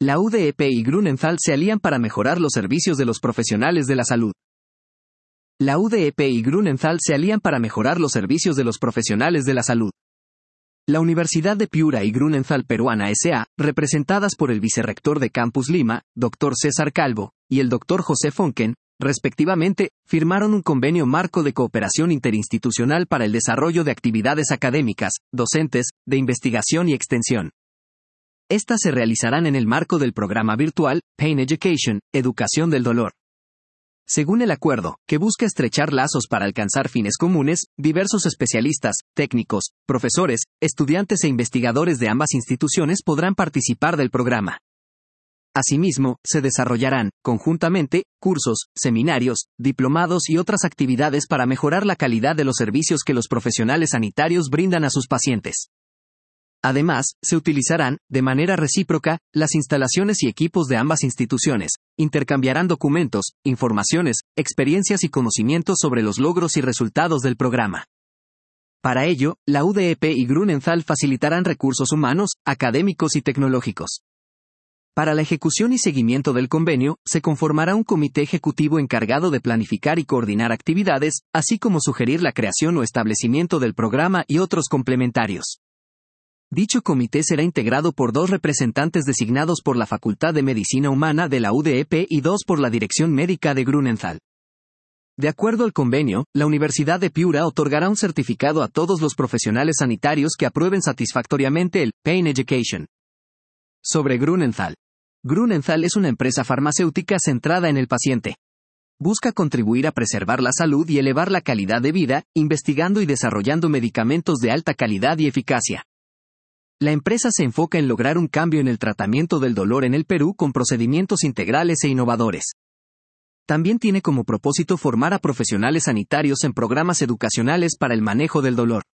La UDEP y Grunenthal se alían para mejorar los servicios de los profesionales de la salud. La UDEP y Grunenthal se alían para mejorar los servicios de los profesionales de la salud. La Universidad de Piura y Grunenthal Peruana S.A., representadas por el vicerrector de Campus Lima, Dr. César Calvo, y el Dr. José Fonken, respectivamente, firmaron un convenio marco de cooperación interinstitucional para el desarrollo de actividades académicas, docentes, de investigación y extensión. Estas se realizarán en el marco del programa virtual Pain Education, Educación del Dolor. Según el acuerdo, que busca estrechar lazos para alcanzar fines comunes, diversos especialistas, técnicos, profesores, estudiantes e investigadores de ambas instituciones podrán participar del programa. Asimismo, se desarrollarán, conjuntamente, cursos, seminarios, diplomados y otras actividades para mejorar la calidad de los servicios que los profesionales sanitarios brindan a sus pacientes. Además, se utilizarán, de manera recíproca, las instalaciones y equipos de ambas instituciones, intercambiarán documentos, informaciones, experiencias y conocimientos sobre los logros y resultados del programa. Para ello, la UDEP y Grunenthal facilitarán recursos humanos, académicos y tecnológicos. Para la ejecución y seguimiento del convenio, se conformará un comité ejecutivo encargado de planificar y coordinar actividades, así como sugerir la creación o establecimiento del programa y otros complementarios. Dicho comité será integrado por 2 representantes designados por la Facultad de Medicina Humana de la UDEP y 2 por la Dirección Médica de Grunenthal. De acuerdo al convenio, la Universidad de Piura otorgará un certificado a todos los profesionales sanitarios que aprueben satisfactoriamente el Pain Education. Sobre Grunenthal. Grunenthal es una empresa farmacéutica centrada en el paciente. Busca contribuir a preservar la salud y elevar la calidad de vida, investigando y desarrollando medicamentos de alta calidad y eficacia. La empresa se enfoca en lograr un cambio en el tratamiento del dolor en el Perú con procedimientos integrales e innovadores. También tiene como propósito formar a profesionales sanitarios en programas educacionales para el manejo del dolor.